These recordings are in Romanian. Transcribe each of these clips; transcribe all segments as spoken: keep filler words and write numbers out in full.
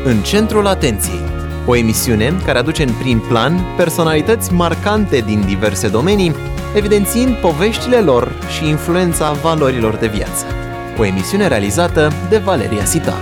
În centrul atenției, o emisiune care aduce în prim plan personalități marcante din diverse domenii, evidențiind poveștile lor și influența valorilor de viață. O emisiune realizată de Valeria Sitaru.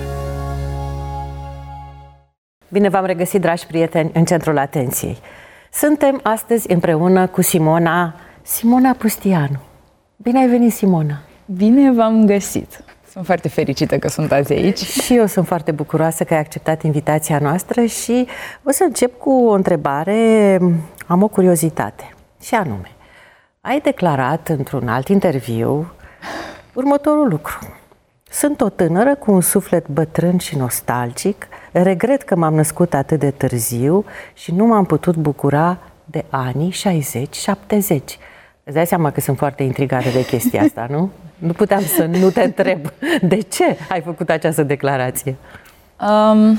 Bine v-am regăsit, dragi prieteni, în centrul atenției. Suntem astăzi împreună cu Simona, Simona Pustianu. Bine ai venit, Simona! Bine v-am găsit! Sunt foarte fericită că sunteți aici. Și eu sunt foarte bucuroasă că ai acceptat invitația noastră și o să încep cu o întrebare, am o curiozitate. Și anume, ai declarat într-un alt interviu următorul lucru. Sunt o tânără cu un suflet bătrân și nostalgic, regret că m-am născut atât de târziu și nu m-am putut bucura de anii șaizeci șaptezeci. Îți dai seama că sunt foarte intrigată de chestia asta, nu? Nu puteam să nu te întreb de ce ai făcut această declarație. Um,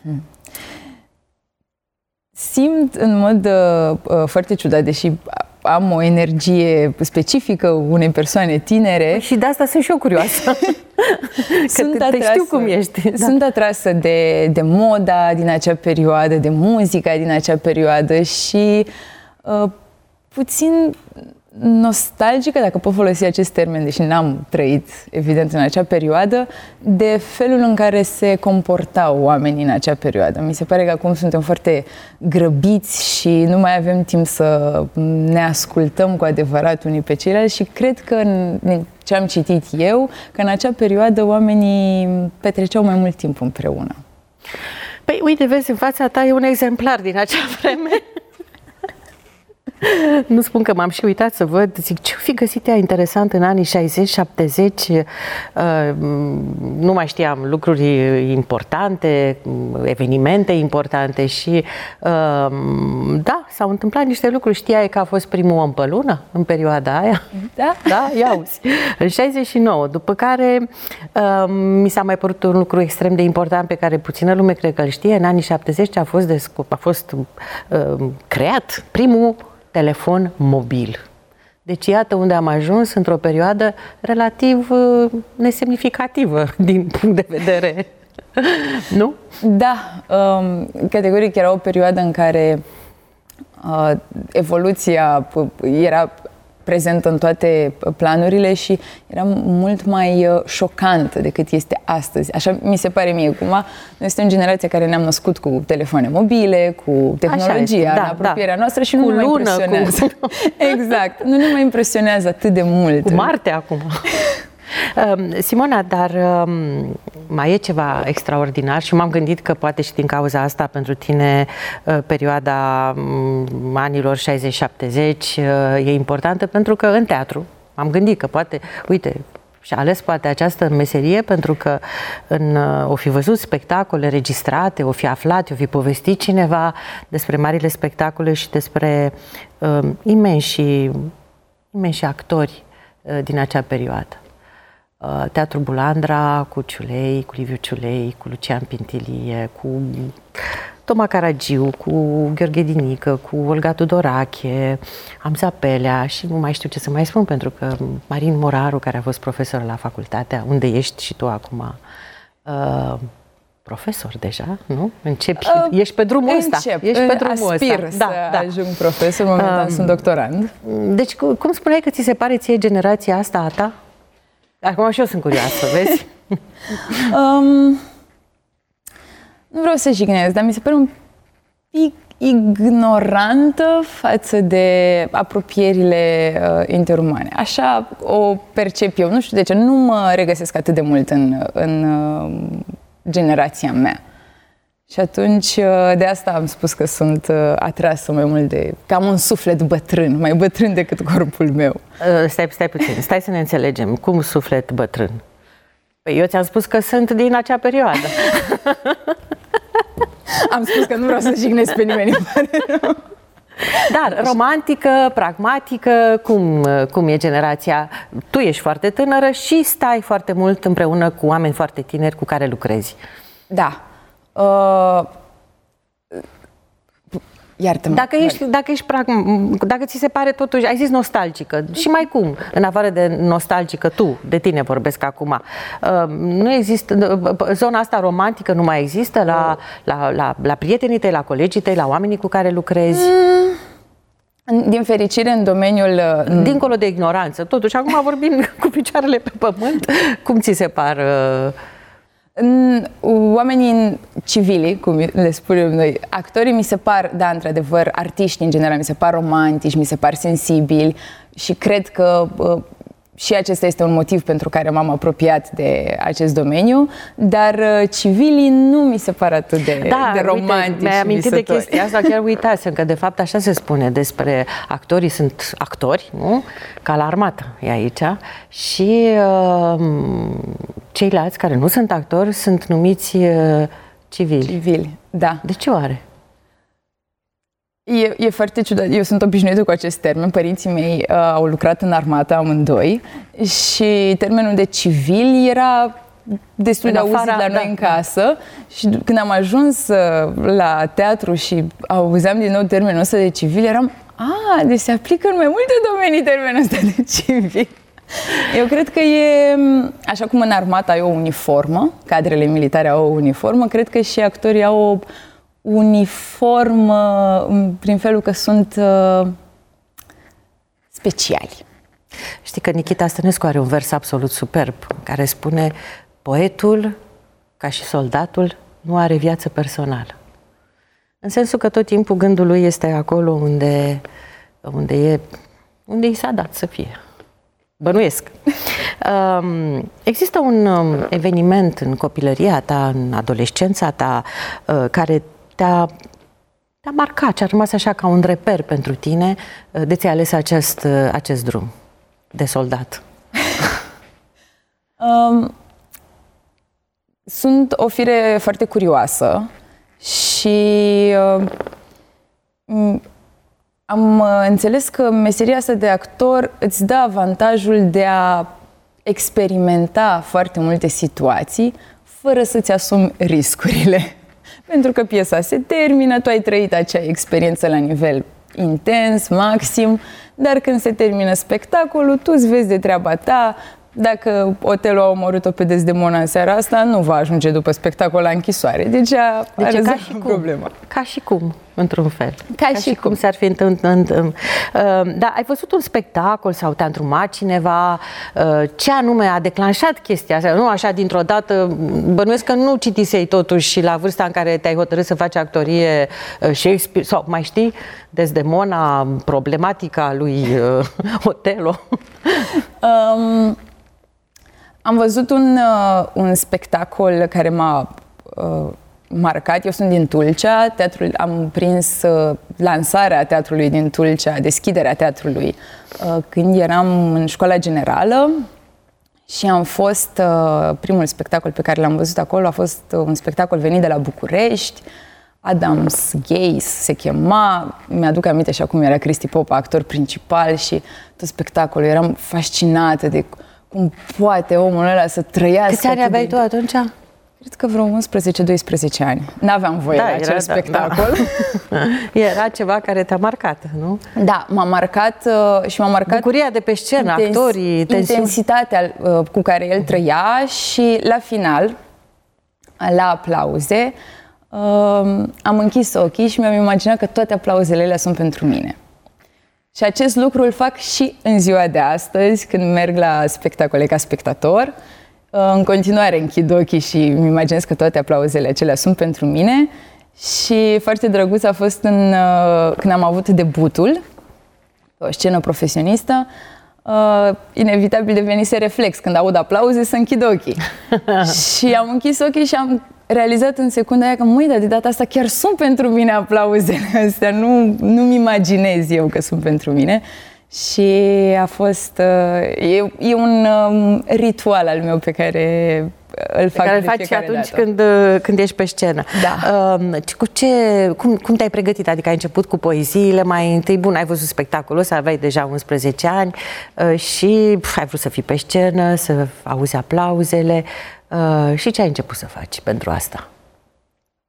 simt în mod uh, foarte ciudat, deși am o energie specifică unei persoane tinere. Și de asta sunt și eu curioasă. Sunt te, atrasă, te știu cum ești. Da. Sunt atrasă de, de moda din acea perioadă, de muzica din acea perioadă și uh, puțin nostalgică, dacă pot folosi acest termen, deși n-am trăit, evident, în acea perioadă, de felul în care se comportau oamenii în acea perioadă. Mi se pare că acum suntem foarte grăbiți și nu mai avem timp să ne ascultăm cu adevărat unii pe ceilalți și cred că, în ce am citit eu, că în acea perioadă oamenii petreceau mai mult timp împreună. Păi, uite, vezi, în fața ta e un exemplar din acea vreme. Nu spun că m-am și uitat să văd, zic, ce-o fi găsit ea interesant în anii șaizeci șaptezeci, uh, nu mai știam, lucruri importante, evenimente importante și uh, da, s-au întâmplat niște lucruri. Știai că a fost primul om pe lună în perioada aia? Da? Da? Ia uzi. În șaizeci și nouă, după care uh, mi s-a mai părut un lucru extrem de important pe care puțină lume cred că îl știe. În anii șaptezeci a fost, descop- a fost uh, creat primul telefon mobil. Deci iată unde am ajuns într-o perioadă relativ uh, nesemnificativă din punct de vedere, nu? Da, um, categoric era o perioadă în care uh, evoluția era prezentă în toate planurile și era mult mai uh, șocantă decât este astăzi. Așa mi se pare mie. Acum, noi suntem generația care ne-am născut cu telefoane mobile, cu tehnologia da, în apropierea da. noastră și nu cu ne mai lună, impresionează. Cu... Exact. Nu ne mai impresionează atât de mult. Cu Marte acum. Simona, dar mai e ceva extraordinar și m-am gândit că poate și din cauza asta pentru tine perioada anilor șaizeci șaptezeci e importantă, pentru că în teatru am gândit că poate, uite, și-a ales poate această meserie pentru că în, o fi văzut spectacole registrate, o fi aflat, o fi povestit cineva despre marile spectacole și despre uh, imensi, imensi actori uh, din acea perioadă. Teatrul Bulandra cu Ciulei, cu Liviu Ciulei, cu Lucian Pintilie, cu Toma Caragiu, cu Gheorghe Dinică, cu Olga Tudorache, Amza Pelea și nu mai știu ce să mai spun, pentru că Marin Moraru, care a fost profesor la facultatea, unde ești și tu acum, uh, profesor deja, nu? Începi, uh, ești pe drumul ăsta. Încep, ești pe drumul aspir ăsta. să da, da. ajung profesor, momentan uh, sunt doctorand. Deci, cum spuneai că ți se pare ție generația asta a ta? Acum și eu sunt curioasă, vezi? um, nu vreau să jignesc, dar mi se pare un pic ignorantă față de apropierile uh, interumane. Așa o percep eu. Nu știu de ce, nu mă regăsesc atât de mult în, în uh, generația mea. Și atunci, de asta am spus că sunt atrasă mai mult de... că am un suflet bătrân, mai bătrân decât corpul meu. Uh, stai, stai puțin, stai să ne înțelegem. Cum suflet bătrân? Păi eu ți-am spus că sunt din acea perioadă. Am spus că nu vreau să jignesc pe nimeni. Dar romantică, pragmatică, cum, cum e generația? Tu ești foarte tânără și stai foarte mult împreună cu oameni foarte tineri cu care lucrezi. Da. Uh, Iartă-mă. Dacă ești, dacă ești pragm, dacă ți se pare totuși, ai zis nostalgică, și mai cum, în afară de nostalgică, tu, de tine vorbesc acum, nu există, zona asta romantică nu mai există la, la, la, la prietenii tăi, la colegii tăi, la oamenii cu care lucrezi? Mm. Din fericire, în domeniul... Dincolo de ignoranță, totuși, acum vorbim cu picioarele pe pământ, cum ți se par... Oamenii civili, cum le spunem noi, actorii mi se par, da, într-adevăr, artiștii în general mi se par romantici, mi se par sensibili și cred că uh, și acesta este un motiv pentru care m-am apropiat de acest domeniu, dar uh, civilii nu mi se par atât de, da, de romantici. Mi-ai amintit de chestia asta, chiar uitasem că de fapt așa se spune despre actorii, sunt actori, nu? Ca la armată e aici și uh, ceilalți care nu sunt actori sunt numiți uh, civili. Civili, da. De ce oare? E, e foarte ciudat. Eu sunt obișnuită cu acest termen. Părinții mei uh, au lucrat în armată amândoi și termenul de civil era destul de auzit la noi, da, în casă. Și când am ajuns uh, la teatru și auzeam din nou termenul ăsta de civil, eram, a, deci se aplică în mai multe domenii termenul ăsta de civil. Eu cred că e, așa cum în armată ai o uniformă, cadrele militare au o uniformă, cred că și actorii au o uniformă prin felul că sunt uh, speciali. Știi că Nichita Stănescu are un vers absolut superb care spune: poetul, ca și soldatul, nu are viață personală. În sensul că tot timpul gândul lui este acolo unde, unde, e, unde i s-a dat să fie. Bănuiesc. Um, există un um, eveniment în copilăria ta, în adolescența ta, uh, care te-a, te-a marcat, ce a rămas așa ca un reper pentru tine, uh, de ți-ai ales acest, uh, acest drum de soldat? um, sunt o fire foarte curioasă și uh, am înțeles că meseria asta de actor îți dă avantajul de a experimenta foarte multe situații fără să-ți asumi riscurile. Pentru că piesa se termină, tu ai trăit acea experiență la nivel intens, maxim, dar când se termină spectacolul, tu îți vezi de treaba ta. Dacă Otelo a omorât-o pe Desdemona în seara asta, nu va ajunge după spectacol la închisoare. Deci a deci ca și cum, problema. Ca și cum, într-un fel. Ca, ca și, și cum. cum s-ar fi întâmplat. Da, ai văzut un spectacol sau te-a întrumat cineva? Ce anume a declanșat chestia asta? Nu așa dintr-o dată, bănuiesc că nu citisei totuși și la vârsta în care te-ai hotărât să faci actorie Shakespeare, sau mai știi, Desdemona, problematica lui Otelo? Um... Am văzut un, uh, un spectacol care m-a uh, marcat. Eu sunt din Tulcea, teatrul, am prins uh, lansarea teatrului din Tulcea, deschiderea teatrului, uh, când eram în școala generală și am fost, uh, primul spectacol pe care l-am văzut acolo a fost uh, un spectacol venit de la București, Adam's Gaze se chema, mi-aduc aminte și acum era Cristi Popa, actor principal și tot spectacolul, eram fascinată de cum poate omul ăla să trăiască. Câți ani aveai tu atunci? Cred că vreo unsprezece doisprezece ani. N-aveam voie da, la acel era, spectacol. Da, da. Era ceva care te-a marcat, nu? Da, m-a marcat uh, și m-a marcat... Bucuria de pe scenă, intens, actorii, tensiuni. Intensitatea uh, cu care el trăia și la final, la aplauze, uh, am închis ochii și mi-am imaginat că toate aplauzele alea sunt pentru mine. Și acest lucru îl fac și în ziua de astăzi, când merg la spectacole ca spectator. În continuare închid ochii și îmi imaginez că toate aplauzele acelea sunt pentru mine. Și foarte drăguț a fost în, când am avut debutul pe o scenă profesionistă. Inevitabil devenise reflex. Când aud aplauze, să închid ochii. Și am închis ochii și am realizat în secunda aia că, măi, dar de data asta chiar sunt pentru mine aplauzele astea, nu, nu-mi imaginez eu că sunt pentru mine. Și a fost, e, e un um, ritual al meu pe care îl fac pe care de îl faci atunci dată. când, când ești pe scenă. Da. Uh, cu ce, cum, cum te-ai pregătit? Adică ai început cu poeziile mai întâi, bun, ai văzut spectacolul ăsta, aveai deja unsprezece ani uh, și pf, ai vrut să fii pe scenă, să auzi aplauzele. Uh, și ce ai început să faci pentru asta?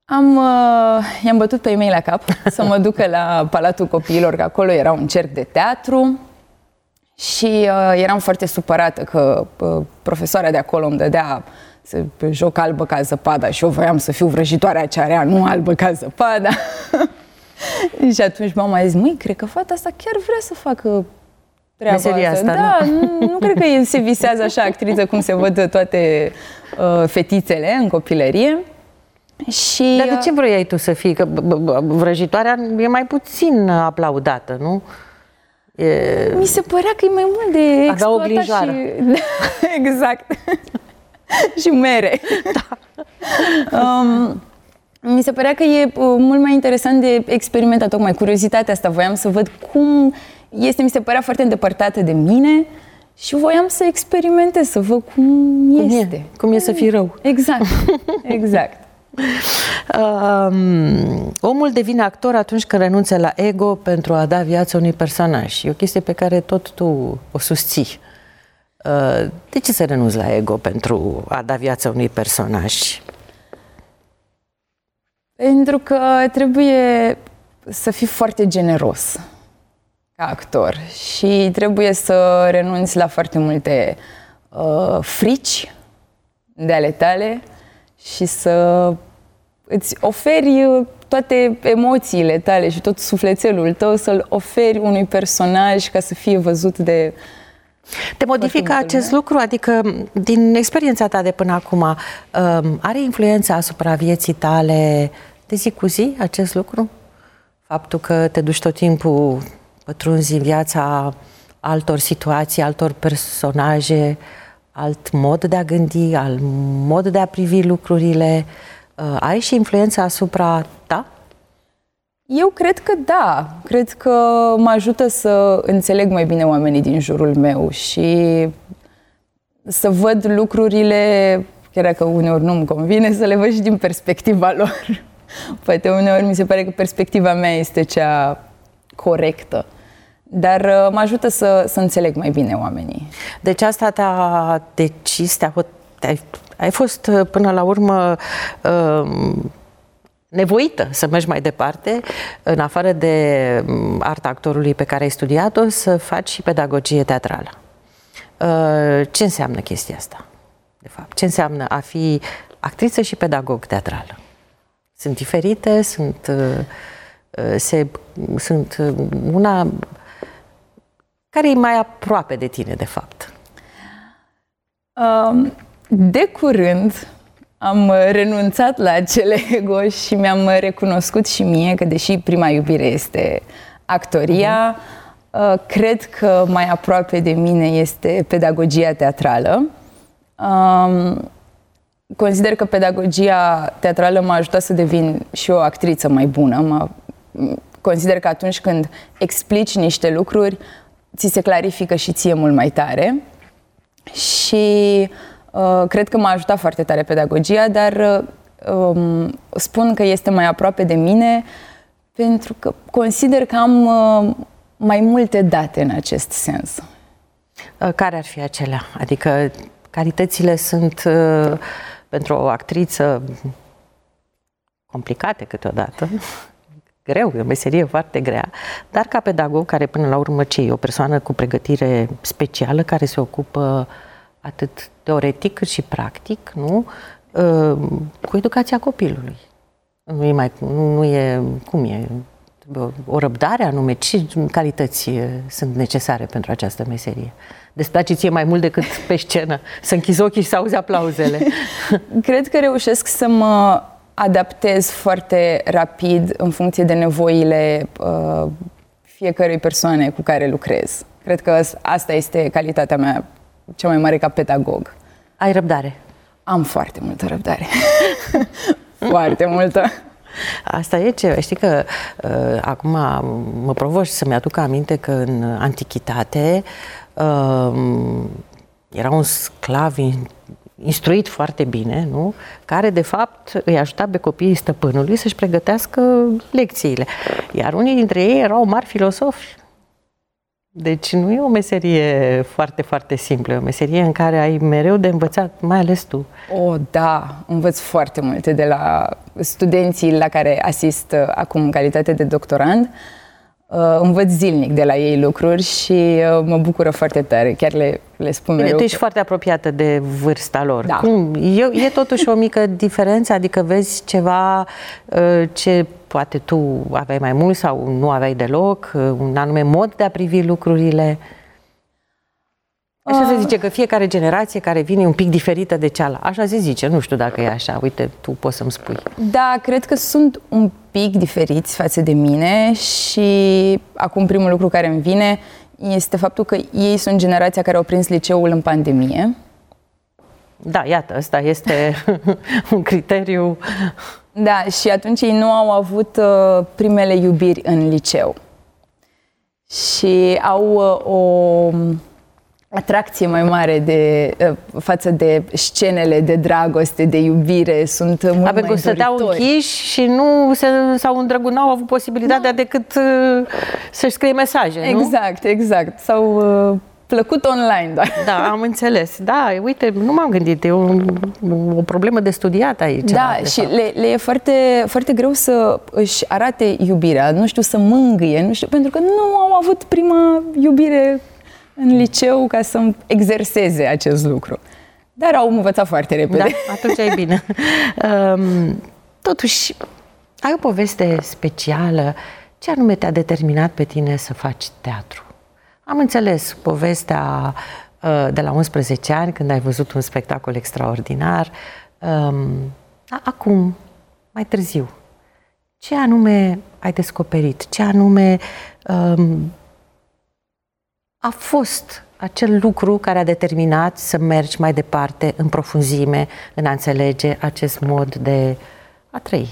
Am, uh, i-am bătut pe ei mei la cap să mă ducă la Palatul Copiilor, că acolo era un cerc de teatru și uh, eram foarte supărată că uh, profesoara de acolo îmi dădea să joc albă ca zăpada și eu voiam să fiu vrăjitoarea cearea, nu albă ca zăpada. Și atunci mama a zis, măi, cred că fata asta chiar vrea să facă treaba Meseria asta. asta, Da, nu, nu cred că el se visează așa actriță cum se văd toate uh, fetițele în copilărie. Și, Dar de ce vroiai tu să fii? Că vrăjitoarea e mai puțin aplaudată, nu? E... Mi se părea că e mai mult de exploatat o grijoară. și... Exact. Și mere. Da. Um, mi se părea că e uh, mult mai interesant de experimentat, tocmai curiozitatea asta. Voiam să văd cum este, mi se părea foarte îndepărtată de mine și voiam să experimentez, să văd cum, cum este. E, cum e să fii rău. Exact, exact. Um, omul devine actor atunci când renunță la ego pentru a da viață unui personaj. E o chestie pe care tot tu o susții. Uh, de ce să renunți la ego pentru a da viață unui personaj? Pentru că trebuie să fii foarte generos ca actor și trebuie să renunți la foarte multe uh, frici de ale tale și să îți oferi toate emoțiile tale și tot sufletelul tău, să-l oferi unui personaj ca să fie văzut de... Te modifică acest lucru? Adică, din experiența ta de până acum, are influența asupra vieții tale de zi cu zi acest lucru? Faptul că te duci tot timpul, pătrunzi în viața altor situații, altor personaje, alt mod de a gândi, alt mod de a privi lucrurile, ai și influența asupra ta? Eu cred că da. Cred că mă ajută să înțeleg mai bine oamenii din jurul meu și să văd lucrurile, chiar dacă uneori nu-mi convine, să le văd și din perspectiva lor. Poate uneori mi se pare că perspectiva mea este cea corectă. Dar mă ajută să, să înțeleg mai bine oamenii. Deci asta te-a decis, te-a, te-ai, ai fost până la urmă uh, nevoită să mergi mai departe, în afară de arta actorului pe care ai studiat-o, să faci și pedagogie teatrală. Uh, ce înseamnă chestia asta, de fapt? Ce înseamnă a fi actriță și pedagog teatrală? Sunt diferite, sunt, uh, se, sunt una... Care e mai aproape de tine, de fapt? De curând am renunțat la acel ego și mi-am recunoscut și mie că, deși prima iubire este actoria, uh-huh. cred că mai aproape de mine este pedagogia teatrală. Consider că pedagogia teatrală m-a ajutat să devin și o actriță mai bună. M-a... Consider că atunci când explici niște lucruri, ți se clarifică și ție mult mai tare și uh, cred că m-a ajutat foarte tare pedagogia, dar uh, spun că este mai aproape de mine pentru că consider că am uh, mai multe date în acest sens. Care ar fi acelea? Adică calitățile sunt uh, pentru o actriță complicate câteodată. Greu, e o meserie foarte grea, dar ca pedagog, care până la urmă ce e? O persoană cu pregătire specială, care se ocupă atât teoretic cât și practic, nu? Cu educația copilului. Nu e mai, nu, nu e, cum e? O răbdare anume, ce calități sunt necesare pentru această meserie? Deci place ție mai mult decât pe scenă, să închizi ochii și să auzi aplauzele. Cred că reușesc să mă adaptez foarte rapid în funcție de nevoile uh, fiecărei persoane cu care lucrez. Cred că asta este calitatea mea cea mai mare ca pedagog. Ai răbdare? Am foarte multă răbdare. Foarte multă. Asta e ce, știi că uh, acum mă provoci să-mi aduc aminte că în antichitate uh, era un sclav instruit foarte bine, nu? Care de fapt îi ajuta pe copiii stăpânului să-și pregătească lecțiile. Iar unii dintre ei erau mari filosofi. Deci nu e o meserie foarte, foarte simplă, e o meserie în care ai mereu de învățat, mai ales tu. O, da, învăț foarte multe de la studenții la care asist acum în calitate de doctorand. Învăț zilnic de la ei lucruri și mă bucură foarte tare, chiar le, le spun mereu. Bine, tu ești foarte apropiată de vârsta lor. Da. Cum? E, e totuși o mică diferență? Adică vezi ceva ce poate tu aveai mai mult sau nu aveai deloc? Un anume mod de a privi lucrurile? Așa se zice că fiecare generație care vine e un pic diferită de cealaltă. Așa se zice, nu știu dacă e așa. Uite, tu poți să-mi spui. Da, cred că sunt un pic diferiți față de mine și acum primul lucru care îmi vine este faptul că ei sunt generația care au prins liceul în pandemie. Da, iată, ăsta este un criteriu. Da, și atunci ei nu au avut uh, primele iubiri în liceu. Și au uh, o atracție mai mare de, uh, față de scenele de dragoste, de iubire, sunt mult Abe, mai stăteau doritori. închiși și nu se, s-au îndrăgunat, au avut posibilitatea da. decât uh, să-și scrie mesaje, nu? Exact, exact. S-au uh, plăcut online doar. Da, am înțeles. Da, uite, nu m-am gândit, e o, o problemă de studiat aici. Da, și le, le e foarte, foarte greu să își arate iubirea, nu știu, să mângâie, nu știu, pentru că nu au avut prima iubire în liceu ca să exerseze acest lucru. Dar au învățat foarte repede. Da, atunci e bine. Um, totuși, ai o poveste specială. Ce anume te-a determinat pe tine să faci teatru? Am înțeles povestea uh, de la unsprezece ani, când ai văzut un spectacol extraordinar. Um, acum, mai târziu, ce anume ai descoperit? Ce anume um, a fost acel lucru care a determinat să mergi mai departe, în profunzime, în a înțelege acest mod de a trăi?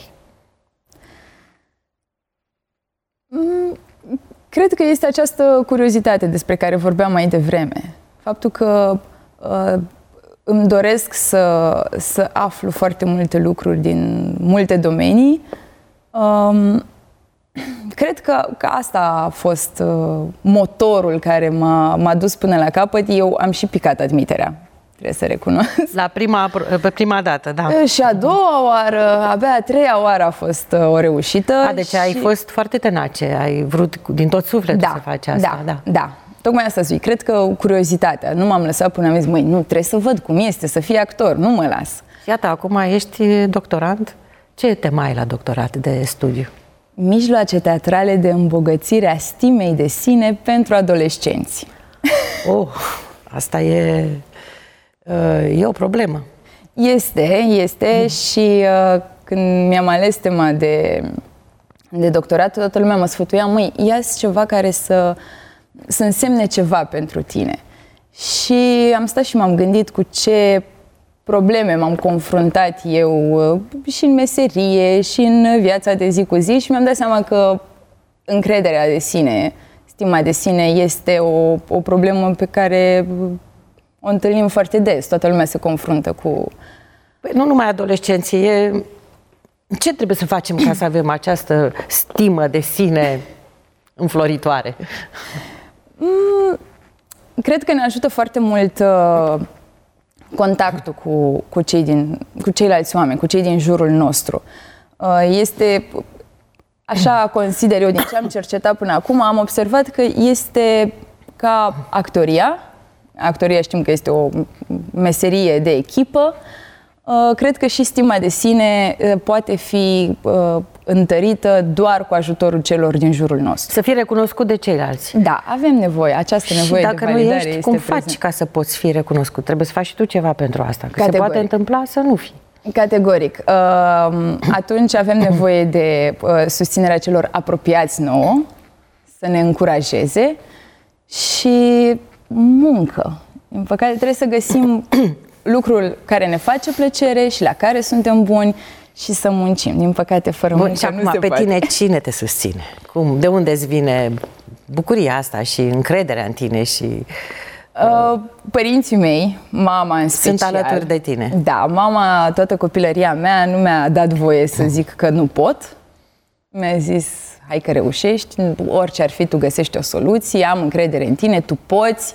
Mm, cred că este această curiozitate despre care vorbeam mai devreme. Faptul că uh, îmi doresc să, să aflu foarte multe lucruri din multe domenii. Um, Cred că, că asta a fost uh, motorul care m-a, m-a dus până la capăt. Eu am și picat admiterea, trebuie să recunosc. La prima, pe prima dată, da. Și a doua oară, abia a treia oară a fost uh, o reușită. A, deci și... ai fost foarte tenace, ai vrut din tot sufletul da, să faci asta. Da, da, da. Tocmai asta zic. Cred că curiozitatea. Nu m-am lăsat până am zis, măi, nu, trebuie să văd cum este, să fii actor, nu mă las. Iată, acum ești doctorand. Ce tema ai la doctorat de studiu? Mijloace teatrale de îmbogățire a stimei de sine pentru adolescenți. Oh, asta e, e o problemă. Este, este mm. și uh, când mi-am ales tema de, de doctorat, toată lumea mă sfătuia, măi, ia-ți ceva care să, să însemne ceva pentru tine. Și am stat și m-am gândit cu ce probleme m-am confruntat eu și în meserie și în viața de zi cu zi și mi-am dat seama că încrederea de sine, stima de sine este o, o problemă pe care o întâlnim foarte des. Toată lumea se confruntă cu... Păi nu numai adolescenții, e... ce trebuie să facem ca să avem această stimă de sine înfloritoare? Mm, cred că ne ajută foarte mult uh, contactul cu, cu, cei din, cu ceilalți oameni, cu cei din jurul nostru. Este, așa consider eu, din ce am cercetat până acum, am observat că este ca actoria. Actoria știm că este o meserie de echipă. Cred că și stima de sine poate fi întărită doar cu ajutorul celor din jurul nostru. Să fii recunoscut de ceilalți. Da, avem nevoie, această nevoie de validare este dacă nu ești, cum faci prezent. ca să poți fi recunoscut? Trebuie să faci și tu ceva pentru asta, că Categoric. se poate întâmpla să nu fii. Categoric. Atunci avem nevoie de susținerea celor apropiați nouă, să ne încurajeze și muncă. Din păcate trebuie să găsim lucrul care ne face plăcere și la care suntem buni și să muncim. Din păcate, fără Bun, muncă și nu acum, se pe poate. tine cine te susține? Cum, de unde îți vine bucuria asta și încrederea în tine? Și Uh, părinții mei, mama în special. Sunt alături de tine. Da, mama, toată copilăria mea nu mi-a dat voie să zic că nu pot. Mi-a zis, hai că reușești, orice ar fi, tu găsești o soluție, am încredere în tine, tu poți.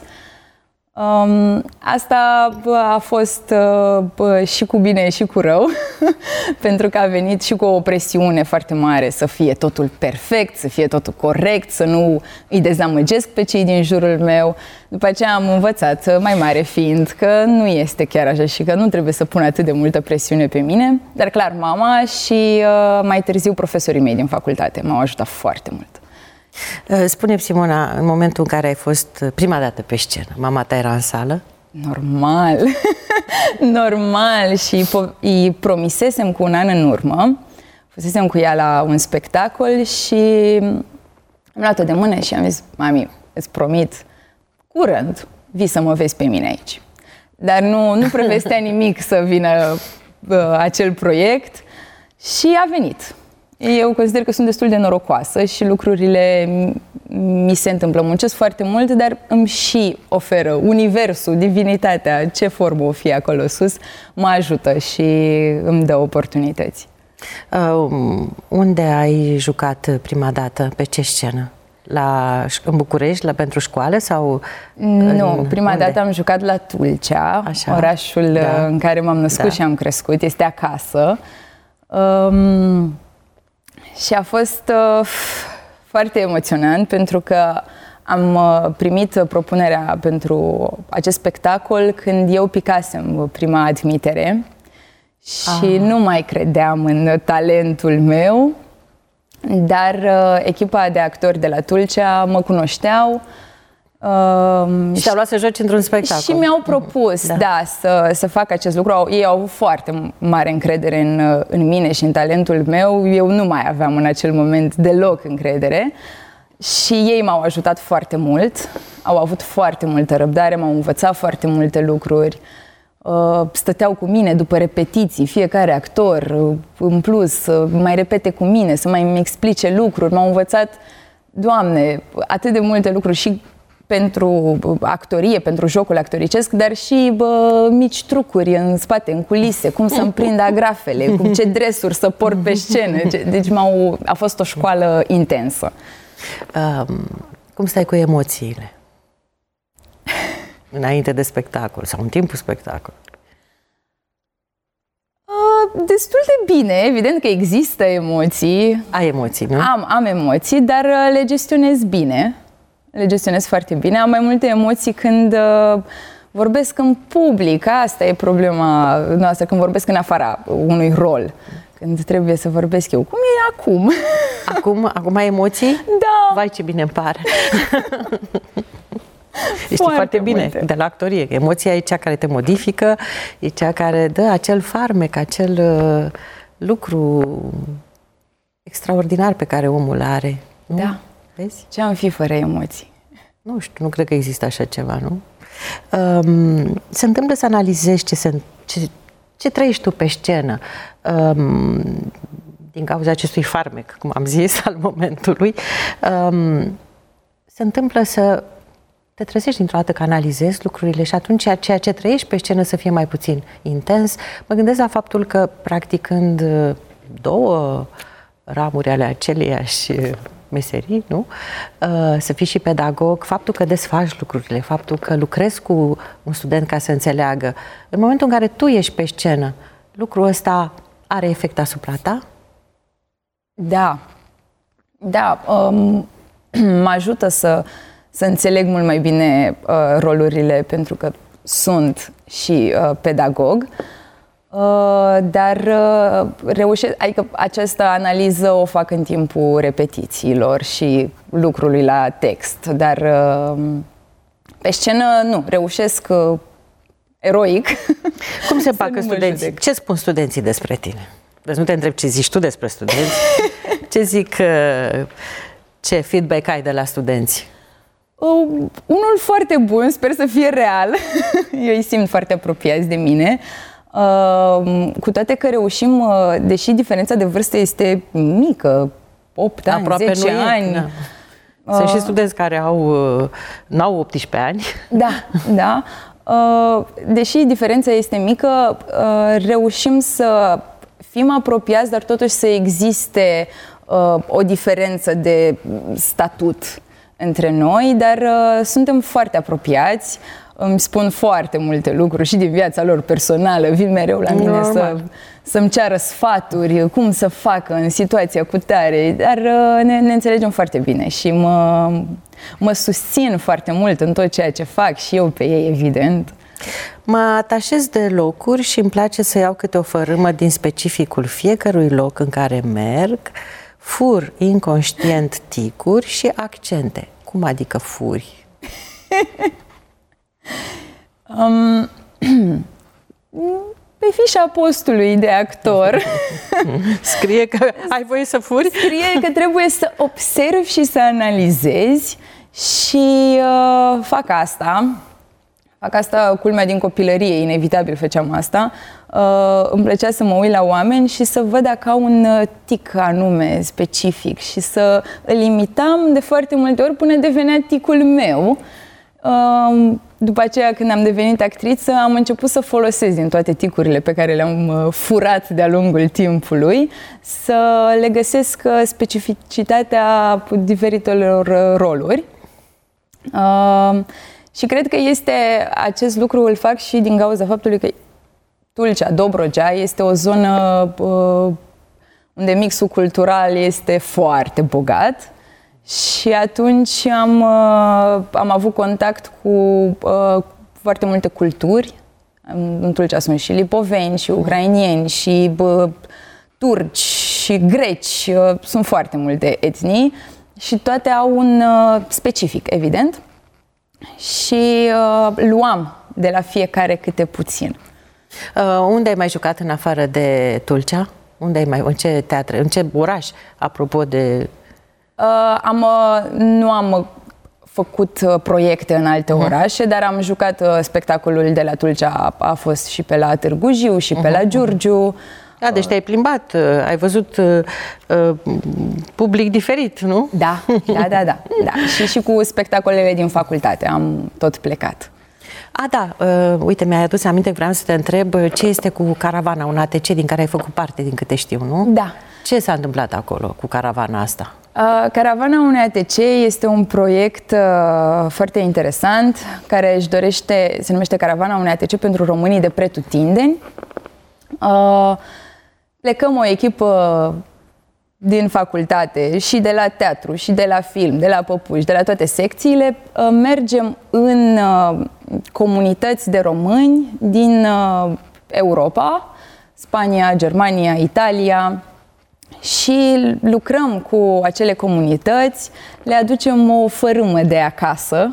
Um, asta a fost uh, și cu bine și cu rău, pentru că a venit și cu o presiune foarte mare să fie totul perfect, să fie totul corect, să nu îi dezamăgesc pe cei din jurul meu. După aceea am învățat, mai mare fiind, că nu este chiar așa și că nu trebuie să pun atât de multă presiune pe mine. Dar clar, mama și uh, mai târziu profesorii mei din facultate m-au ajutat foarte mult. Spune-mi, Simona, în momentul în care ai fost prima dată pe scenă, mama ta era în sală? Normal, normal, și îi promisesem cu un an în urmă, fusesem cu ea la un spectacol și am luat-o de mână și am zis, mami, îți promit, curând vii să mă vezi pe mine aici. Dar nu, nu prevestea nimic să vină uh, acel proiect și a venit. Eu consider că sunt destul de norocoasă și lucrurile mi se întâmplă. Muncesc foarte mult, dar îmi și oferă universul, divinitatea, ce formă o fie acolo sus, mă ajută și îmi dă oportunități. Uh, unde ai jucat prima dată? Pe ce scenă? La, în București, la, pentru școală sau? Nu, în, prima unde? dată am jucat la Tulcea, Așa. orașul da. în care m-am născut da. și am crescut, este acasă. Um, Și a fost uh, foarte emoționant pentru că am uh, primit propunerea pentru acest spectacol când eu picasem prima admitere și ah. nu mai credeam în talentul meu, dar uh, echipa de actori de la Tulcea mă cunoșteau. Uh, și te-au luat să joci într-un spectacol. Și mi-au propus, da, da să, să fac acest lucru. Ei au avut foarte mare încredere în, în mine și în talentul meu. Eu nu mai aveam în acel moment deloc încredere. Și ei m-au ajutat foarte mult. Au avut foarte multă răbdare, m-au învățat foarte multe lucruri. Uh, stăteau cu mine după repetiții, fiecare actor, uh, în plus, să mai repete cu mine, să mai îmi explice lucruri. M-au învățat, Doamne, atât de multe lucruri și pentru actorie, pentru jocul actoricesc, dar și bă, mici trucuri în spate, în culise, cum să-mi prind agrafele, cum ce dresuri să port pe scenă. Deci m-au, a fost o școală intensă. Um, cum stai cu emoțiile? Înainte de spectacol sau în timpul spectacolului? Uh, destul de bine, evident că există emoții. Ai emoții, nu? Am, am emoții, dar le gestionez bine. Le gestionez foarte bine. Am mai multe emoții când uh, vorbesc în public. Asta e problema noastră, când vorbesc în afara unui rol. Când trebuie să vorbesc eu. Cum e acum? Acum, acum ai emoții? Da. Vai, ce bine îmi pare. Știi foarte, foarte bine multe. de la actorie. Emoția e cea care te modifică, e cea care dă acel farmec, acel uh, lucru extraordinar pe care omul are. Nu? Da. Vezi? Ce am fi fără emoții? Nu știu, nu cred că există așa ceva, nu? Um, se întâmplă să analizezi ce, se, ce, ce trăiești tu pe scenă um, din cauza acestui farmec, cum am zis, al momentului. Um, se întâmplă să te trezești dintr-o dată că analizezi lucrurile și atunci ceea ce trăiești pe scenă să fie mai puțin intens. Mă gândesc la faptul că, practicând două ramuri ale aceleiași meserii, nu? Să fii și pedagog, faptul că desfaci lucrurile, faptul că lucrezi cu un student ca să înțeleagă. În momentul în care tu ești pe scenă, lucrul ăsta are efect asupra ta? Da. Da. Um, mă ajută să, să înțeleg mult mai bine uh, rolurile, pentru că sunt și uh, pedagog. Uh, dar uh, reușesc, adică această analiză o fac în timpul repetițiilor și lucrului la text, dar uh, pe scenă nu, reușesc uh, eroic. Cum se împacă studenții? Ce spun studenții despre tine? Deci nu te întreb ce zici tu despre studenți, ce zic, uh, ce feedback ai de la studenți? Uh, unul foarte bun, sper să fie real. Eu îi simt foarte apropiați de mine. Uh, cu toate că reușim, uh, deși diferența de vârstă este mică, opt ani, aproape zece nu e, ani. Da. Sunt uh, și studenți care au, uh, n-au optsprezece ani. Da, da. Uh, deși diferența este mică, uh, reușim să fim apropiați, dar totuși să existe uh, o diferență de statut între noi, dar uh, suntem foarte apropiați. Îmi spun foarte multe lucruri și din viața lor personală, vin mereu la mine să, să-mi ceară sfaturi, cum să facă în situația cu tare, dar uh, ne, ne înțelegem foarte bine și mă, mă susțin foarte mult în tot ceea ce fac și eu pe ei, evident. Mă atașez de locuri și îmi place să iau câte o fărâmă din specificul fiecărui loc în care merg, fur inconștient ticuri și accente. Cum adică furi? um, pe fișa postului de actor scrie că ai voie să furi? Scrie că trebuie să observi și să analizezi și uh, fac asta. Fac asta, culmea, din copilărie, inevitabil făceam asta. Uh, îmi plăcea să mă uit la oameni și să văd dacă au un tic anume, specific, și să îl imitam de foarte multe ori până devenea ticul meu. Uh, după aceea, când am devenit actriță, am început să folosesc din toate ticurile pe care le-am furat de-a lungul timpului, să le găsesc specificitatea diferitelor roluri. Uh, Și cred că este acest lucru, îl fac și din cauza faptului că Tulcea, Dobrogea, este o zonă uh, unde mixul cultural este foarte bogat și atunci am, uh, am avut contact cu uh, foarte multe culturi. În Tulcea sunt și lipoveni, și ucrainieni, și uh, turci, și greci, uh, sunt foarte multe etnii și toate au un uh, specific, evident. Și uh, luam de la fiecare câte puțin. Uh, unde ai mai jucat în afară de Tulcea? Unde ai mai, în ce teatre, în ce oraș, apropo de... Uh, am, uh, nu am făcut uh, proiecte în alte uh-huh. orașe, dar am jucat uh, spectacolul de la Tulcea, a, a fost și pe la Târgu Jiu și uh-huh. pe la Giurgiu. Da, deci te-ai plimbat, ai văzut uh, public diferit, nu? Da, da, da, da. da. Și, și cu spectacolele din facultate am tot plecat. A, da, uh, uite, mi-ai adus aminte că vreau să te întreb ce este cu Caravana, un A T C din care ai făcut parte, din câte știu, nu? Da. Ce s-a întâmplat acolo cu Caravana asta? Uh, Caravana unui A T C este un proiect uh, foarte interesant care își dorește, se numește Caravana unui A T C pentru românii de pretutindeni. Uh, Plecăm o echipă din facultate și de la teatru și de la film, de la păpuși, de la toate secțiile, mergem în comunități de români din Europa, Spania, Germania, Italia, și lucrăm cu acele comunități, le aducem o fărâmă de acasă.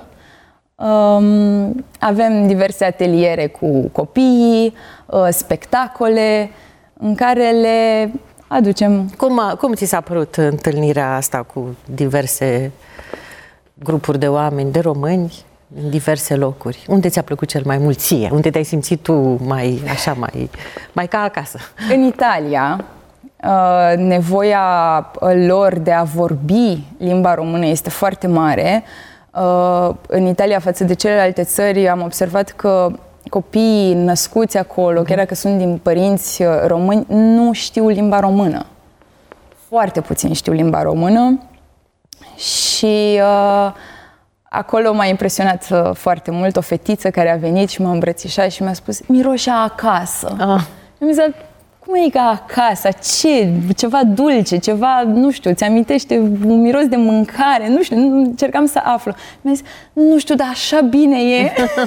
Avem diverse ateliere cu copiii, spectacole în care le aducem. Cum, cum ți s-a părut întâlnirea asta cu diverse grupuri de oameni, de români, în diverse locuri? Unde ți-a plăcut cel mai mult ție? Unde te-ai simțit tu mai, așa, mai, mai ca acasă? În Italia, nevoia lor de a vorbi limba română este foarte mare. În Italia, față de celelalte țări, am observat că copiii născuți acolo, chiar dacă sunt din părinți români, nu știu limba română. Foarte puțin știu limba română și uh, acolo m-a impresionat uh, foarte mult o fetiță care a venit și m-a îmbrățișat și mi-a spus: miroșea acasă. Ah. Mi-a zis: cum e ca acasă? Ce? Ceva dulce, ceva, nu știu, ți amintește un miros de mâncare? Nu știu, încercam să aflu. Mi-a zis: nu știu, dar așa bine e.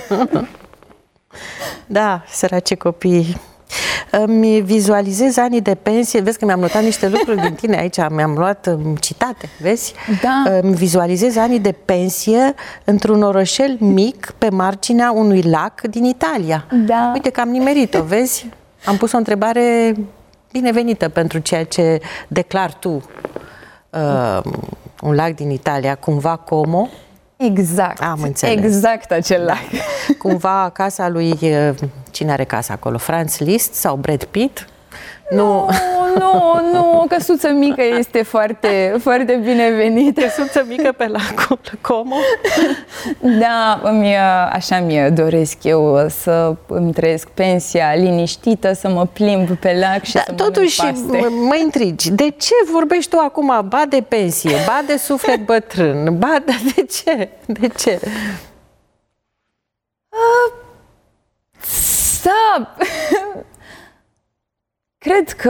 Da, săraci copii. Îmi vizualizez anii de pensie. Vezi că mi-am notat niște lucruri din tine aici, mi-am luat citate, vezi? Da. Îmi vizualizez anii de pensie într-un orășel mic pe marginea unui lac din Italia. Da. Uite că am nimerit-o, vezi? Am pus o întrebare binevenită pentru ceea ce declar tu. Uh, un lac din Italia, cumva Como. Exact, Am înțeles. exact acel lac. Cumva casa lui, cine are casa acolo? Franz Liszt sau Brad Pitt? Nu, nu, nu, o căsuță mică este foarte, foarte binevenită. Căsuță mică pe la Como? Da, îmi, așa mi doresc eu, să îmi trăiesc pensia liniștită, să mă plimb pe lac și da, să totuși, paste. Mă intrigi, de ce vorbești tu acum, ba de pensie, ba de suflet bătrân, ba de, de ce? De ce? Uh, da, cred că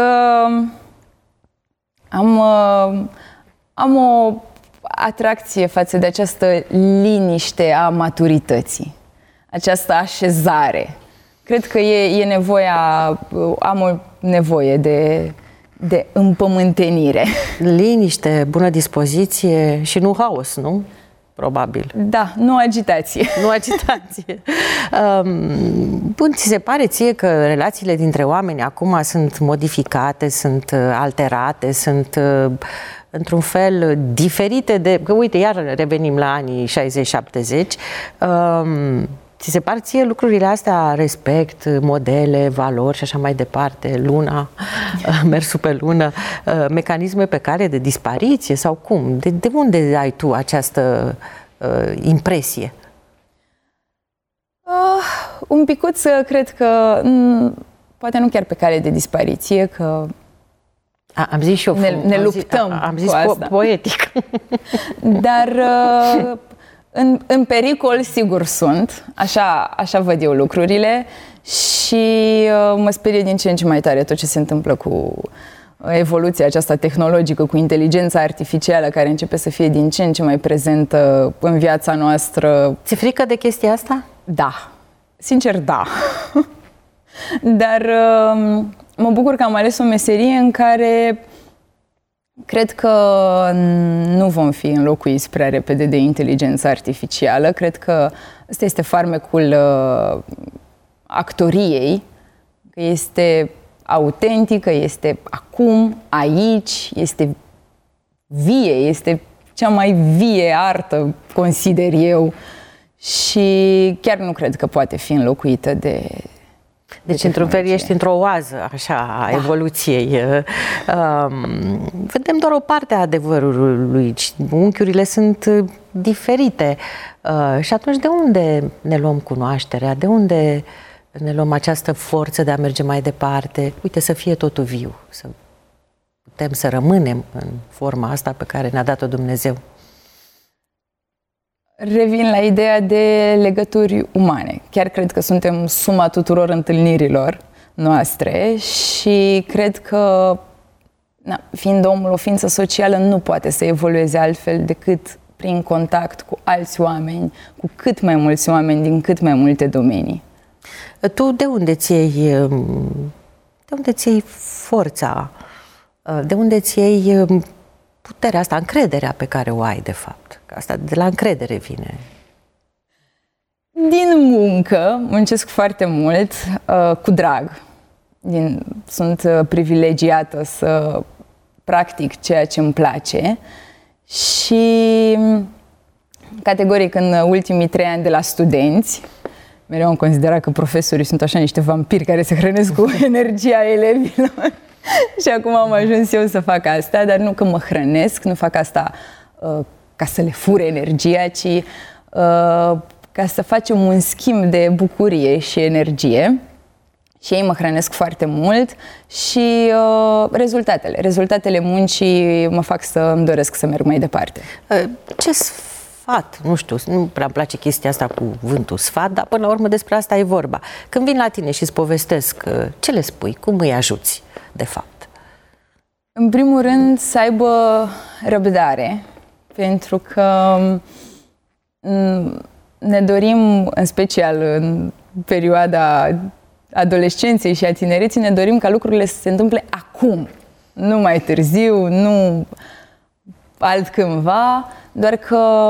am, am o atracție față de această liniște a maturității, această așezare. Cred că e, e nevoia, am o nevoie de, de împământenire. Liniște, bună dispoziție și nu haos, nu? Probabil. Da, nu agitație. Nu agitație. Bun, ți se pare ție că relațiile dintre oameni acum sunt modificate, sunt alterate, sunt într-un fel diferite de... Că uite, iar revenim la anii șaizeci șaptezeci. Ți se par ție lucrurile astea, respect, modele, valori și așa mai departe, luna, mersul pe lună, mecanisme pe care de dispariție sau cum? De, de unde ai tu această uh, impresie? Uh, un picuț, cred că, m- poate nu chiar pe cale de dispariție, că A, am zis și eu, ne, ne am luptăm zis, am zis cu asta. Po- poetic. Dar... Uh, În, în pericol, sigur sunt, așa, așa văd eu lucrurile și uh, mă sperie din ce în ce mai tare tot ce se întâmplă cu evoluția aceasta tehnologică, cu inteligența artificială care începe să fie din ce în ce mai prezentă în viața noastră. Ți-e frică de chestia asta? Da, sincer da. Dar uh, mă bucur că am ales o meserie în care cred că nu vom fi înlocuiți prea repede de inteligența artificială. Cred că ăsta este farmecul uh, actoriei, că este autentică, este acum, aici, este vie, este cea mai vie artă, consider eu, și chiar nu cred că poate fi înlocuită de... Deci, de într-un fel, ești într-o oază, așa, a da. evoluției. Um, vedem doar o parte a adevărului. Unchiurile sunt diferite. Uh, și atunci, de unde ne luăm cunoașterea? De unde ne luăm această forță de a merge mai departe? Uite, să fie totul viu, să putem să rămânem în forma asta pe care ne-a dat-o Dumnezeu. Revin la ideea de legături umane. Chiar cred că suntem suma tuturor întâlnirilor noastre și cred că, na, fiind omul o ființă socială, nu poate să evolueze altfel decât prin contact cu alți oameni, cu cât mai mulți oameni din cât mai multe domenii. Tu de unde ți iei, de unde ți iei forța? De unde ți iei puterea asta, încrederea pe care o ai, de fapt? Că asta de la încredere vine. Din muncă, muncesc foarte mult, uh, cu drag. Din, sunt uh, privilegiată să practic ceea ce îmi place și categoric în ultimii trei ani de la studenți, mereu am considerat că profesorii sunt așa niște vampiri care se hrănesc cu energia elevilor. Și acum am ajuns eu să fac asta, dar nu că mă hrănesc, nu fac asta uh, ca să le fure energia, ci uh, ca să facem un schimb de bucurie și energie. Și ei mă hrănesc foarte mult și uh, rezultatele. Rezultatele muncii mă fac să îmi doresc să merg mai departe. Ce sfat, nu știu, nu prea îmi place chestia asta cu cuvântul sfat, dar până la urmă despre asta e vorba. Când vin la tine și îți povestesc, ce le spui? Cum îi ajuți, de fapt? În primul rând, să aibă răbdare, pentru că ne dorim, în special în perioada adolescenței și a tinereții, ne dorim ca lucrurile să se întâmple acum, nu mai târziu, nu altcândva, doar că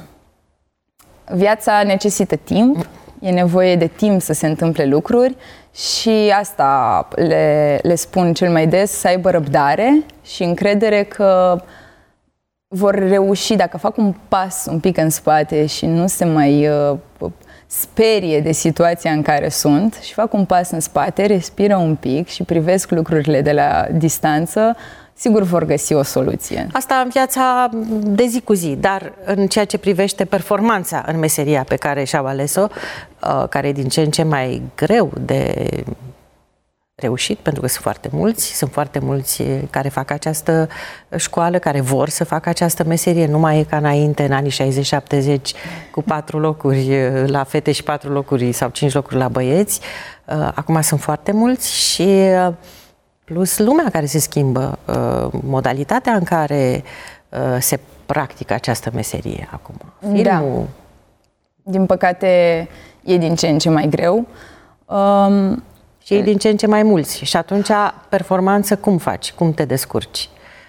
viața necesită timp, e nevoie de timp să se întâmple lucruri și asta le, le spun cel mai des, să aibă răbdare și încredere că vor reuși, dacă fac un pas un pic în spate și nu se mai uh, sperie de situația în care sunt și fac un pas în spate, respiră un pic și privesc lucrurile de la distanță, sigur vor găsi o soluție. Asta în viața de zi cu zi, dar în ceea ce privește performanța în meseria pe care și-au ales-o, care e din ce în ce mai greu de reușit, pentru că sunt foarte mulți, sunt foarte mulți care fac această școală, care vor să facă această meserie, nu mai e ca înainte, în anii șaizeci șaptezeci, cu patru locuri la fete și patru locuri sau cinci locuri la băieți. Acum sunt foarte mulți și plus lumea care se schimbă, modalitatea în care se practică această meserie acum. Filmul... Da. Din păcate, e din ce în ce mai greu. Um... Și ei din ce în ce mai mulți. Și atunci, performanță, cum faci? Cum te descurci?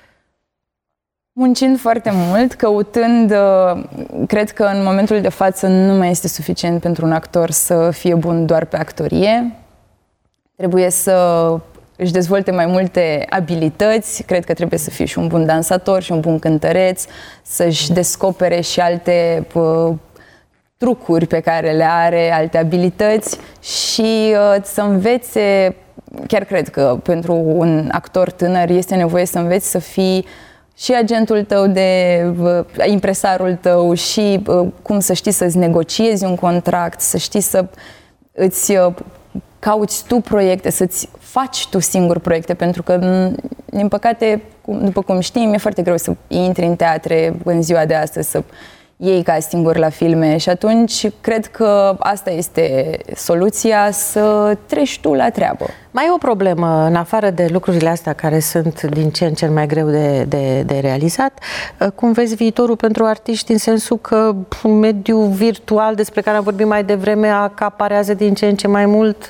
Muncind foarte mult, căutând, cred că în momentul de față nu mai este suficient pentru un actor să fie bun doar pe actorie. Trebuie să își dezvolte mai multe abilități, cred că trebuie să fie și un bun dansator și un bun cântăreț, să-și descopere și alte trucuri pe care le are, alte abilități și uh, să învețe, chiar cred că pentru un actor tânăr este nevoie să înveți să fii și agentul tău, de uh, impresarul tău și uh, cum să știi să-ți negociezi un contract, să știi să îți uh, cauți tu proiecte, să-ți faci tu singur proiecte, pentru că, din păcate, după cum știm, e foarte greu să intri în teatre în ziua de astăzi, să iei casting-uri la filme și atunci cred că asta este soluția, să treci tu la treabă. Mai e o problemă, în afară de lucrurile astea care sunt din ce în ce mai greu de, de, de realizat, cum vezi viitorul pentru artiști în sensul că mediul virtual despre care am vorbit mai devreme acaparează din ce în ce mai mult.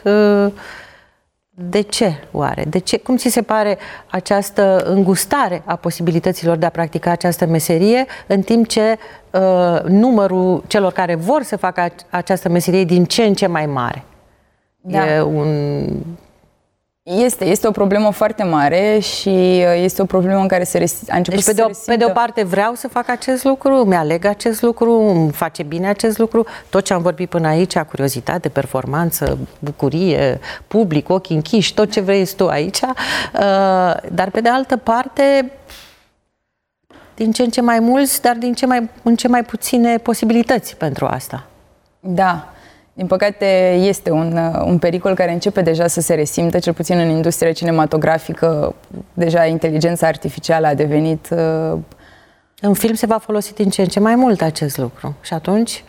De ce, oare? De ce? Cum ți se pare această îngustare a posibilităților de a practica această meserie, în timp ce uh, numărul celor care vor să facă această meserie e din ce în ce mai mare? Da. E un... Este, este o problemă foarte mare și este o problemă în care se resi- a început deci, pe să de, se o, pe de o parte vreau să fac acest lucru, mi-aleg acest lucru, îmi face bine acest lucru, tot ce am vorbit până aici, curiozitate, performanță, bucurie, public, ochi închiși, tot ce vrei tu aici, dar pe de altă parte, din ce în ce mai mulți, dar din ce mai, în ce mai puține posibilități pentru asta. Da. Din păcate, este un, un pericol care începe deja să se resimtă, cel puțin în industria cinematografică. Deja inteligența artificială a devenit... Uh... În film se va folosi din ce în ce mai mult acest lucru. Și atunci,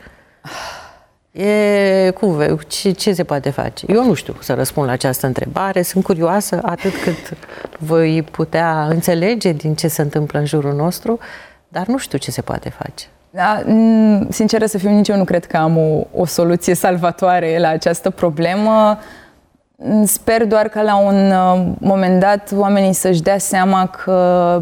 e, cum, ce, ce se poate face? Eu nu știu să răspund la această întrebare. Sunt curioasă atât cât voi putea înțelege din ce se întâmplă în jurul nostru, dar nu știu ce se poate face. Da, sinceră să fiu, nici eu nu cred că am o, o soluție salvatoare la această problemă. Sper doar că la un moment dat oamenii să-și dea seama că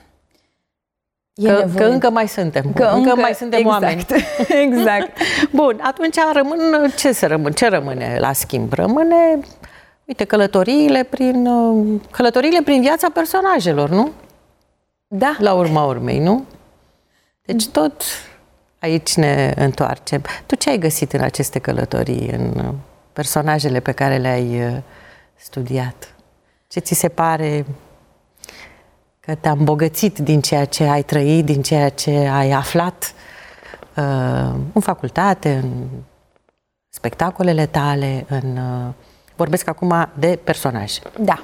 e că, că încă mai suntem. Că încă, încă mai suntem exact, oameni. Exact. Bun, atunci rămân, ce, să rămân, ce rămâne la schimb? Rămâne, uite, călătoriile prin, călătoriile prin viața personajelor, nu? Da. La urma urmei, nu? Deci tot aici ne întoarcem. Tu ce ai găsit în aceste călătorii, în personajele pe care le-ai studiat? Ce ți se pare că te-a îmbogățit din ceea ce ai trăit, din ceea ce ai aflat uh, în facultate, în spectacolele tale, în... Uh, vorbesc acum de personaje. Da.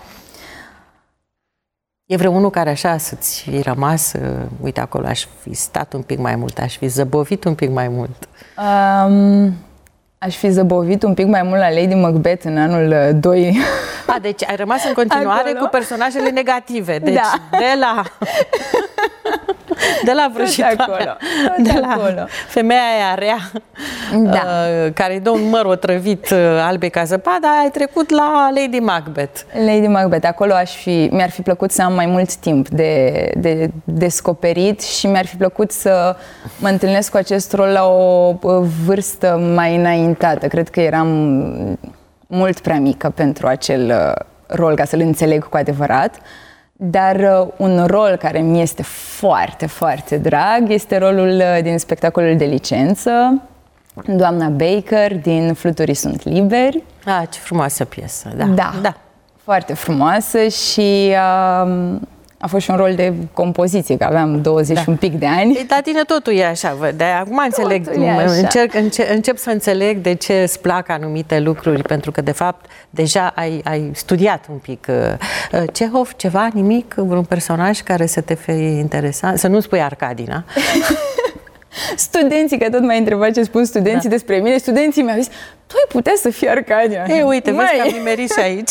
E vreunul care așa să-ți fi rămas, uh, uite acolo, aș fi stat un pic mai mult, aș fi zăbovit un pic mai mult? Um, aș fi zăbovit un pic mai mult la Lady Macbeth în anul doi. A, deci ai rămas în continuare acolo cu personajele negative. Deci da. de la... de la vrăjitoarea, de la acolo. Femeia aia rea, da. uh, care îi dă un măr otrăvit uh, albe ca zăpada, ai trecut la Lady Macbeth. Lady Macbeth, acolo aș fi, mi-ar fi plăcut să am mai mult timp de, de descoperit și mi-ar fi plăcut să mă întâlnesc cu acest rol la o vârstă mai înaintată. Cred că eram mult prea mică pentru acel rol, ca să-l înțeleg cu adevărat. Dar uh, un rol care mi este foarte, foarte drag este rolul uh, din spectacolul de licență. doamna Baker din Fluturii sunt liberi. Ah, ce frumoasă piesă, da. Da, da. Foarte frumoasă și uh, a fost și un rol de compoziție, că aveam douăzeci Da. și un pic de ani. Ei, la tine totul e așa, văd, de acum înțeleg, e așa. încerc, înce, încep să înțeleg de ce îți plac anumite lucruri, pentru că, de fapt, deja ai, ai studiat un pic. Uh, Cehov, ceva, nimic, vreun personaj care să te fie interesant? Să nu spui Arcadina. Studenții, că tot m-ai întrebat ce spun studenții da. despre mine, studenții mi-au zis, tu ai putea să fii Arcadia. Ei, uite, Măi. vezi că am nimerit și aici.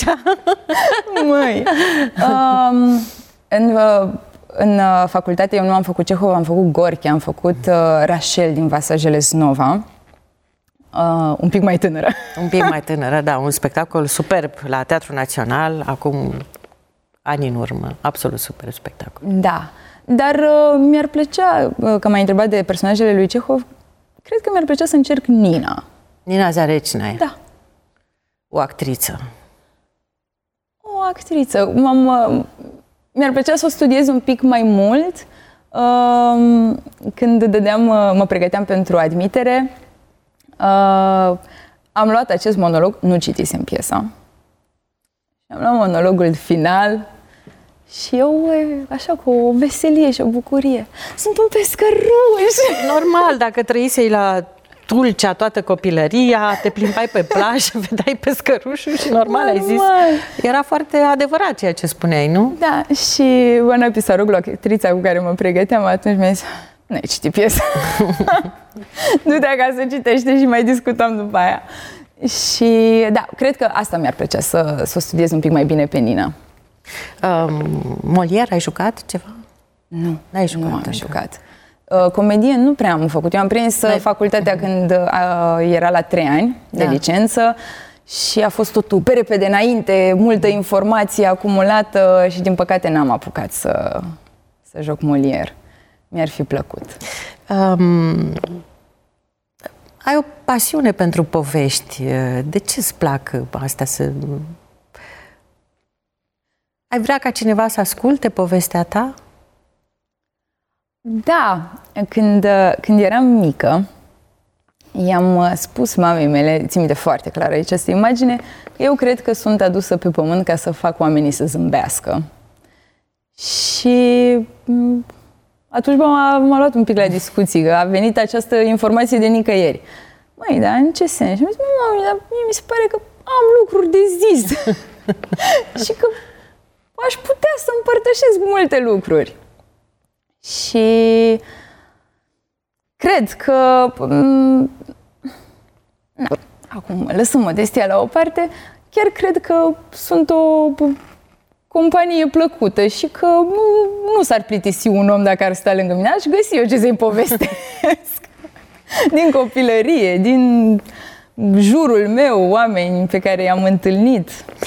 Măi. Um, în, în facultate eu nu am făcut Cehov, am făcut Gorki, am făcut uh, Rachel din Vasagele Znova. Uh, un pic mai tânără. Un pic mai tânără, da, un spectacol superb la Teatrul Național, acum ani în urmă, absolut superb spectacol. Da, dar uh, mi-ar plăcea, uh, că m-ai întrebat de personajele lui Cehov, cred că mi-ar plăcea să încerc Nina. Nina Zarecnaia. Da. O actriță. O actriță. M-am, uh, mi-ar plăcea să o studiez un pic mai mult. Uh, când dădeam, uh, mă pregăteam pentru admitere, uh, am luat acest monolog, nu citisem piesa. Am luat monologul final și eu, așa, cu o veselie și o bucurie. Sunt un pescăruș! Normal, dacă trăisei la Tulcea toată copilăria, te plimbai pe plajă, vedeai pescărușul și normal, normal ai zis. Era foarte adevărat ceea ce spuneai, nu? Da, și Oana Pisaroglu, actrița cu care mă pregăteam, atunci mi-a zis, nu ai citit piesa. Du-te acasă, citește și mai discutăm după aia. Și da, cred că asta mi-ar plăcea, să, să o studiez un pic mai bine pe Nina. Um, Molière, ai jucat ceva? Nu, N-ai jucat, nu am așa. jucat. Uh, comedie nu prea am făcut. Eu am prins N-ai... facultatea când uh, era la trei ani de Da. licență și a fost totul pe repede înainte, multă informație acumulată și din păcate n-am apucat să, să joc Molière. Mi-ar fi plăcut. Um, ai o pasiune pentru povești. De ce îți plac astea? Să... Ai vrea ca cineva să asculte povestea ta? Da, când, când eram mică, i-am spus mamei mele, țin minte foarte clar aici această imagine, că eu cred că sunt adusă pe pământ ca să fac oamenii să zâmbească. Și atunci m-a, m-a luat un pic la discuții, că a venit această informație de nicăieri. Măi, dar în ce sens? Și mi-a zis, mami, dar mie mi se pare că am lucruri de zis și că aș putea să împărtășesc multe lucruri. Și cred că, na, acum lăsăm modestia la o parte, chiar cred că sunt o companie plăcută și că nu, nu s-ar plictisi un om dacă ar sta lângă mine. Aș găsi eu ce să-i povestesc. Din copilărie, din jurul meu, oameni pe care i-am întâlnit.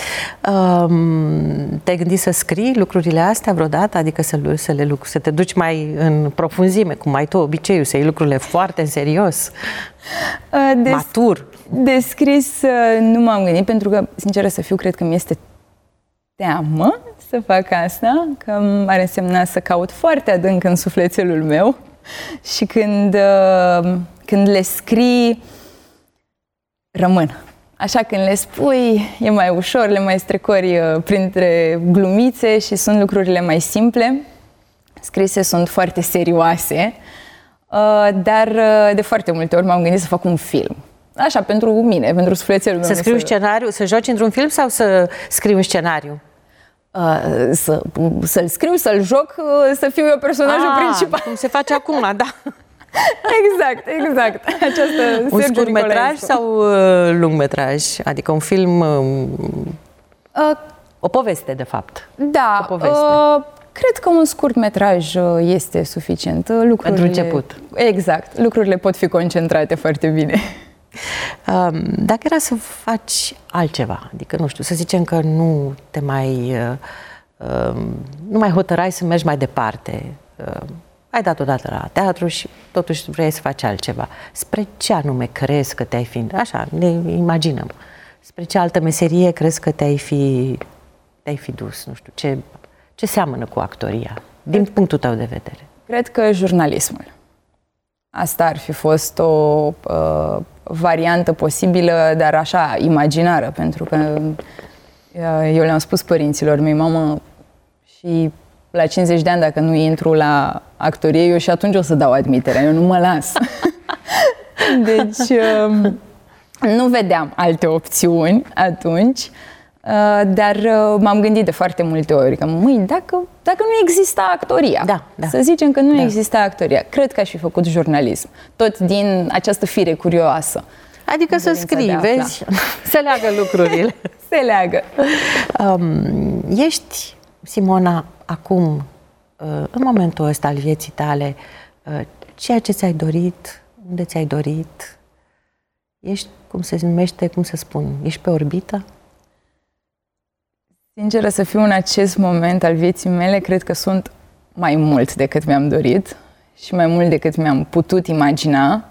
Um, te-ai gândit să scrii lucrurile astea vreodată? Adică să, să, le, să te duci mai în profunzime, cum ai tu obiceiul, să iei lucrurile foarte în serios? Des, Matur? De scris nu m-am gândit, pentru că, sinceră să fiu, cred că mi este teamă să fac asta, că ar însemna să caut foarte adânc în sufletelul meu și când, când le scrii, rămân. Așa când le spui, e mai ușor, le mai strecori printre glumițe și sunt lucrurile mai simple. Scrise sunt foarte serioase, dar de foarte multe ori m-am gândit să fac un film. Așa, pentru mine, pentru sufletelul meu. Să scriu să... scenariu, să joci într-un film sau să scriu un scenariu? Uh, să, să-l scriu, să-l joc, să fiu eu personajul ah, principal. Cum se face acum, da. Exact, exact. Această un scurtmetraj sau uh, lungmetraj? Adică un film, uh, uh, o poveste, de fapt. Da, o poveste. Uh, cred că un scurtmetraj este suficient. Lucrurile, pentru început. Exact. Lucrurile pot fi concentrate foarte bine. Um, dacă era să faci altceva, adică, nu știu, să zicem că nu te mai, uh, uh, nu mai hotărai să mergi mai departe, uh, ai dat odată la teatru și totuși vrei să faci altceva. Spre ce anume crezi că te-ai fi, așa, ne imaginăm, spre ce altă meserie crezi că te-ai fi, te-ai fi dus, nu știu, ce, ce seamănă cu actoria, din punctul tău de vedere? Cred că jurnalismul. asta ar fi fost o uh, variantă posibilă, dar așa, imaginară, pentru că uh, eu le-am spus părinților mei, mamă, și la cincizeci de ani, dacă nu intru la actorie, eu și atunci o să dau admiterea, eu nu mă las. Deci, uh, nu vedeam alte opțiuni atunci. Uh, dar uh, m-am gândit de foarte multe ori că, măi, dacă, dacă nu exista actoria, da, da. să zicem că nu da. exista actoria, cred că aș fi făcut jurnalism, tot din această fire curioasă. Adică să scrii, vezi, se leagă lucrurile. Se leagă. Um, ești, Simona, acum, uh, în momentul ăsta al vieții tale, uh, ceea ce ți-ai dorit, unde ți-ai dorit, ești, cum se numește, cum să spun, ești pe orbită? Sinceră să fiu, în acest moment al vieții mele, cred că sunt mai mult decât mi-am dorit și mai mult decât mi-am putut imagina.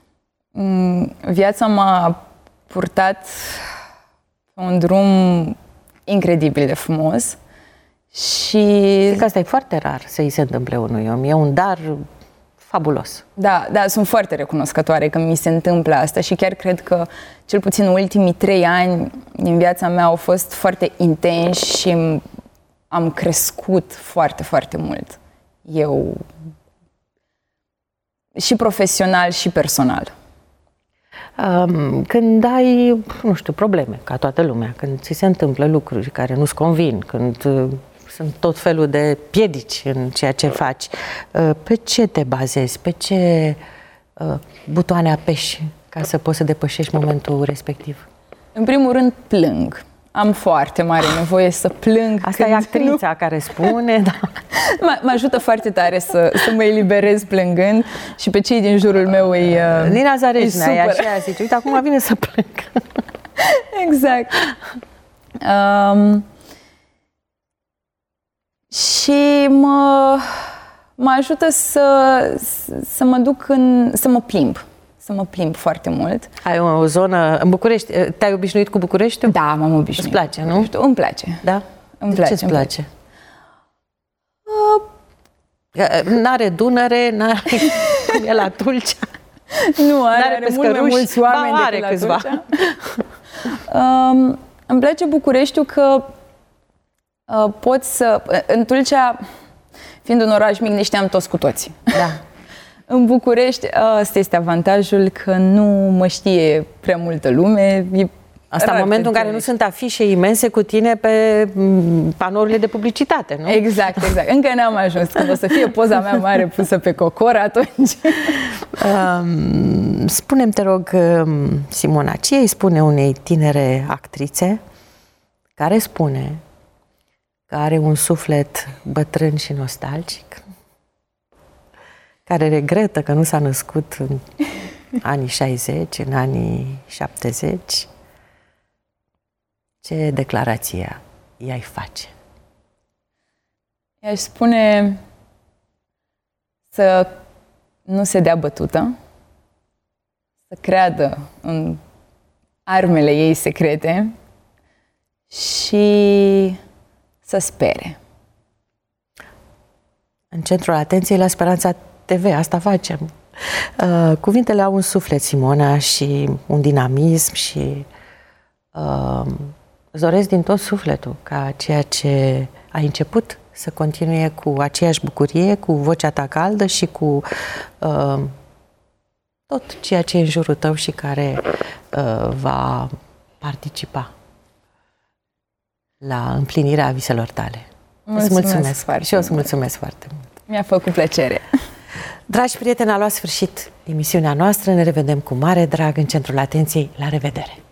Viața m-a purtat pe un drum incredibil de frumos și... Cred că asta e foarte rar să îi se întâmple unui om. E un dar fabulos. Da, da, sunt foarte recunoscătoare că mi se întâmplă asta și chiar cred că cel puțin ultimii trei ani din viața mea au fost foarte intensi și am crescut foarte, foarte mult. Eu și profesional și personal. Um, când ai, nu știu, probleme, ca toată lumea, când ți se întâmplă lucruri care nu-ți convin, când uh, sunt tot felul de piedici în ceea ce faci, uh, pe ce te bazezi, pe ce uh, butoane apeși ca să poți să depășești momentul respectiv? În primul rând, plâng. Am foarte mare nevoie să plâng. Asta e actrița nu... care spune, da. Mă ajută foarte tare să, să mă eliberez plângând și pe cei din jurul meu îi uh, Nina Zareșnea e așa, zice, uite, acum vine să plâng. Exact. Um, și mă, mă ajută să, să mă duc în, să mă plimb. Să mă plimb foarte mult. Ai o, o zonă în București. Te-ai obișnuit cu Bucureștiul? Da, m-am obișnuit. Îți place, nu? Îmi place. Da? Îmi de place. Ce îți place? Uh, n-are Dunăre, n-are... e la Tulcea. Nu, are, are mult mai mulți oameni ba, are decât câțiva. la Tulcea. um, îmi place Bucureștiul că uh, pot să... În Tulcea, fiind un oraș mic, ne știam toți cu toții. Da. În București, ăsta este avantajul, că nu mă știe prea multă lume. E Asta în momentul în care nu sunt afișe imense cu tine pe panourile de publicitate, nu? Exact, exact. Încă n-am ajuns. Când o să fie poza mea mare pusă pe cocor, atunci... Um, spune-mi, te rog, Simona, ce îi spune unei tinere actrițe care spune că are un suflet bătrân și nostalgic, care regretă că nu s-a născut în anii șaizeci, în anii șaptezeci, ce declarație i-ai face? I-aș spune să nu se dea bătută, să creadă în armele ei secrete și să spere. În centrul atenției la Speranța T V, asta facem. Uh, cuvintele au un suflet, Simona, și un dinamism și uh, îți doresc din tot sufletul ca ceea ce ai început să continue cu aceeași bucurie, cu vocea ta caldă și cu uh, tot ceea ce e în jurul tău și care uh, va participa la împlinirea viselor tale. Mulțumesc, îți mulțumesc foarte și eu îți mult. mulțumesc foarte mult. Mi-a făcut plăcere. Dragi prieteni, a luat sfârșit emisiunea noastră. Ne revedem cu mare drag în centrul atenției. La revedere!